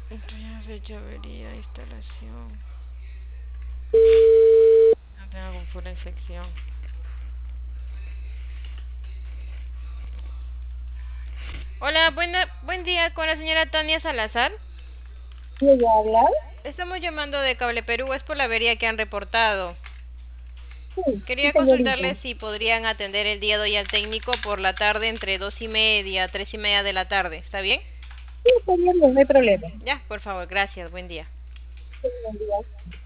Entonces, fecha, avería, instalación. No tengo con pura infección. Hola, buen día con la señora Tania Salazar. ¿Y ella hablar? Estamos llamando de Cable Perú, es por la avería que han reportado. Sí, sí, Quería señorita. consultarles si podrían atender el día de hoy al técnico por la tarde entre 2:30, 3:30 de la tarde. ¿Está bien? Sí, está bien, no hay problema. Ya, por favor, gracias, buen día. Buen día.